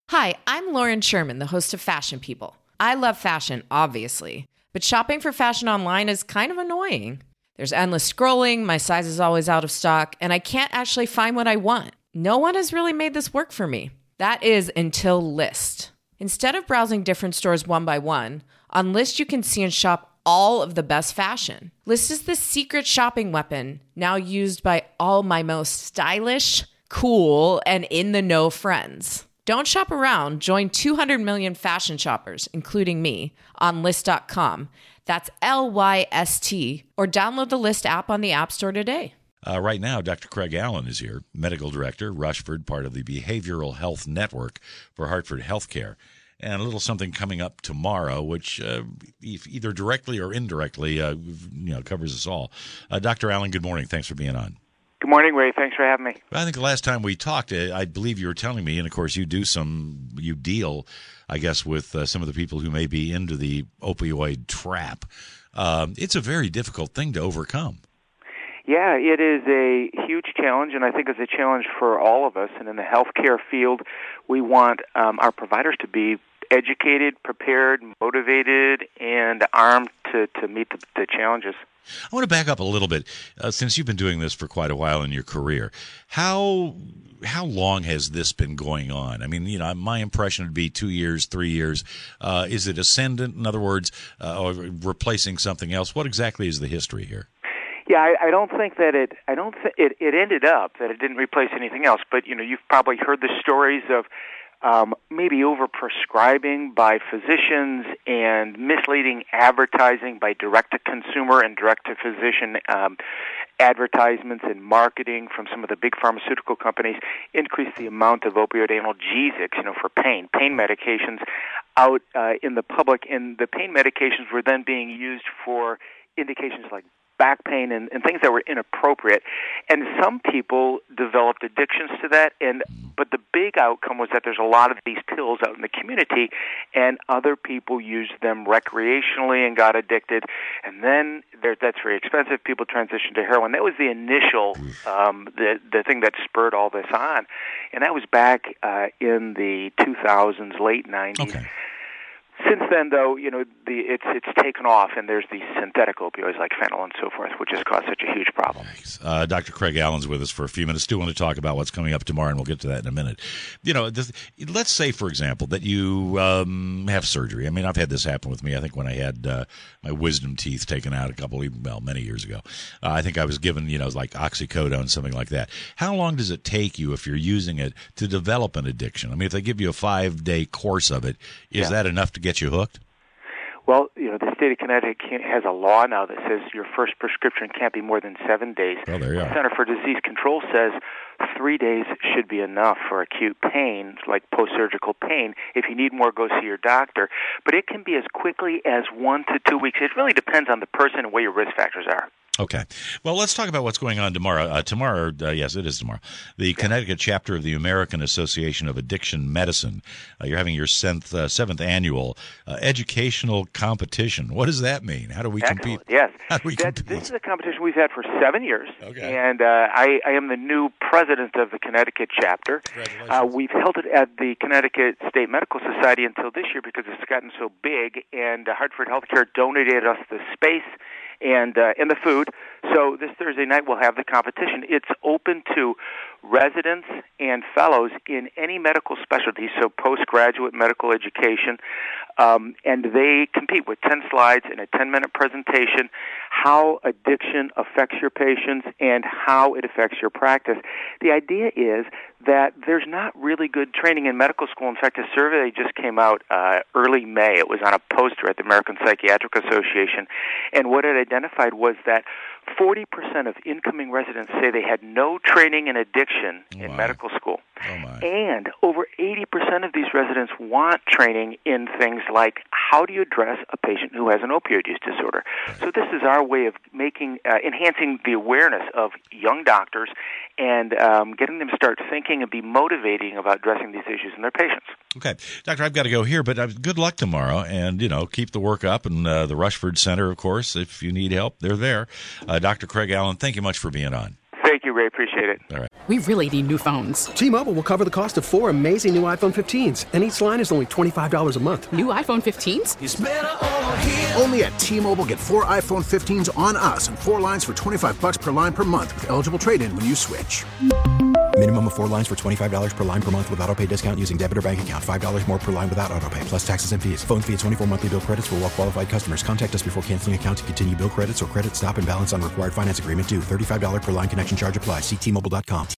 Hi, I'm Lauren Sherman, the host of Fashion People. I love fashion, obviously, but shopping for fashion online is kind of annoying. There's endless scrolling, my size is always out of stock, and I can't actually find what I want. No one has really made this work for me. That is until Lyst. Instead of browsing different stores one by one, on Lyst you can see and shop all of the best fashion. Lyst is the secret shopping weapon, now used by all my most stylish, cool, and in-the-know friends. Don't shop around. Join 200 million fashion shoppers, including me, on Lyst.com. That's Lyst, or download the Lyst app on the App Store today. Right now, Dr. Craig Allen is here, Medical Director, Rushford, part of the Behavioral Health Network for Hartford Healthcare. And a little something coming up tomorrow, which either directly or indirectly covers us all. Dr. Allen, good morning. Thanks for being on. Good morning, Ray. Thanks for having me. I think the last time we talked, I believe you were telling me, and of course you deal, I guess, with some of the people who may be into the opioid trap. It's a very difficult thing to overcome. Yeah, it is a huge challenge, and I think it's a challenge for all of us. And in the healthcare field, we want our providers to be educated, prepared, motivated, and armed to meet the challenges. I want to back up a little bit. Since you've been doing this for quite a while in your career, how long has this been going on? I mean, my impression would be 2 years, 3 years. Is it ascendant? In other words, or replacing something else? What exactly is the history here? Yeah, I don't think that it ended up that it didn't replace anything else. But you've probably heard the stories of maybe overprescribing by physicians and misleading advertising by direct-to-consumer and direct-to-physician advertisements and marketing from some of the big pharmaceutical companies increase the amount of opioid analgesics, for pain medications out in the public. And the pain medications were then being used for indications like back pain and things that were inappropriate. And some people developed addictions to that, but the big outcome was that there's a lot of these pills out in the community, and other people used them recreationally and got addicted. And then that's very expensive. People transitioned to heroin. That was the initial, the thing that spurred all this on. And that was back in the 2000s, late 90s. Okay. Since then, though, it's taken off, and there's these synthetic opioids like fentanyl and so forth, which has caused such a huge problem. Thanks. Dr. Craig Allen's with us for a few minutes. Still want to talk about what's coming up tomorrow, and we'll get to that in a minute. Let's say, for example, that you have surgery. I mean, I've had this happen with me. I think when I had my wisdom teeth taken out many years ago, I think I was given, like oxycodone, something like that. How long does it take you, if you're using it, to develop an addiction? I mean, if they give you a 5-day course of it, is that enough to get you hooked? Well, the state of Connecticut has a law now that says your first prescription can't be more than 7 days. Oh, there you are. The Center for Disease Control says 3 days should be enough for acute pain, like post-surgical pain. If you need more, go see your doctor. But it can be as quickly as 1 to 2 weeks. It really depends on the person and what your risk factors are. Okay. Well, let's talk about what's going on tomorrow. Yes, it is tomorrow. The Connecticut chapter of the American Association of Addiction Medicine. You're having your 7th annual educational competition. What does that mean? How do we compete? Yes. How do we compete? This is a competition we've had for 7 years. Okay. And I am the new president of the Connecticut chapter. Congratulations. We've held it at the Connecticut State Medical Society until this year because it's gotten so big, and Hartford Healthcare donated us the space and the food. So this Thursday night we'll have the competition. It's open to residents and fellows in any medical specialty, so postgraduate medical education, and they compete with 10 slides and a 10-minute presentation, how addiction affects your patients and how it affects your practice. The idea is that there's not really good training in medical school. In fact, a survey just came out early May. It was on a poster at the American Psychiatric Association, and what it identified was that 40% of incoming residents say they had no training in addiction in medical school. And over 80% of these residents want training in things like how do you address a patient who has an opioid use disorder. So this is our way of enhancing the awareness of young doctors and getting them to start thinking and be motivating about addressing these issues in their patients. Okay. Doctor, I've got to go here, but good luck tomorrow, and, keep the work up, and the Rushford Center, of course, if you need help, they're there. Dr. Craig Allen, thank you much for being on. Thank you, Ray. Appreciate it. All right. We really need new phones. T-Mobile will cover the cost of 4 amazing new iPhone 15s, and each line is only $25 a month. New iPhone 15s? It's better over here. Only at T-Mobile, get 4 iPhone 15s on us and 4 lines for $25 per line per month with eligible trade-in when you switch. Minimum of 4 lines for $25 per line per month with autopay discount using debit or bank account. $5 more per line without autopay, plus taxes and fees. Phone fee at 24 monthly bill credits for well-qualified customers. Contact us before canceling account to continue bill credits or credit stop and balance on required finance agreement due. $35 per line connection charge applies. See T-Mobile.com.